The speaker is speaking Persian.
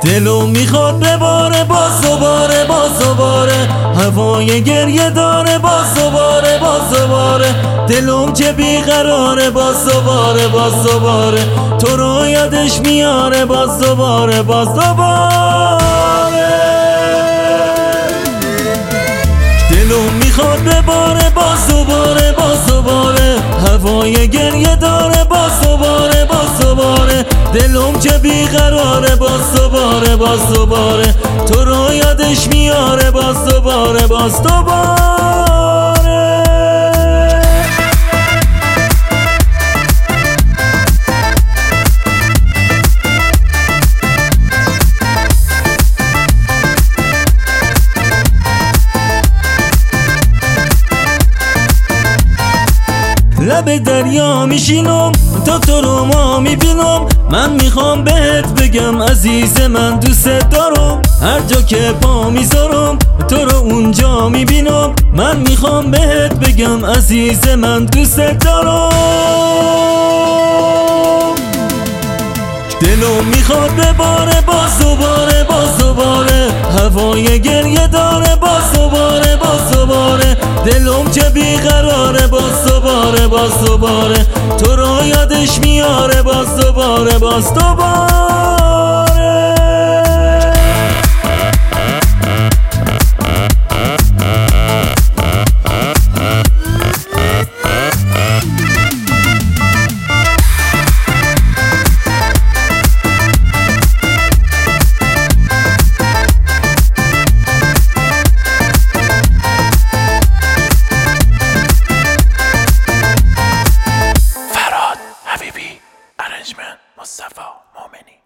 دلو میخواد بباره باز دوباره باز دوباره، هوای گریه داره باز دوباره باز دوباره، دلم که بیقراره باز دوباره باز دوباره، تو رو یادش میاره باز دوباره باز دوباره. دلم میخواد بباره باز دوباره باز دوباره، هوای گریه داره باز دوباره باز دوباره، دلم که بیقراره باز دوباره باز دوباره، تو رو یادش میاره باز دوباره باز دوباره. لب دریا میشینم تا تو رو ما میبینم، من میخوام بهت بگم عزیز من دوست دارم، هر جا که پا میذارم تو رو اونجا میبینم، من میخوام بهت بگم عزیز من دوست دارم. دلم میخواد بباره باز دوباره باز دوباره، هوای گریه داره باز دوباره باز دوباره، دلم که بیقراره باز دوباره باز دوباره، تو رو یادش میاره باز دوباره باز دوباره. Arrangement Mustafa Momeni.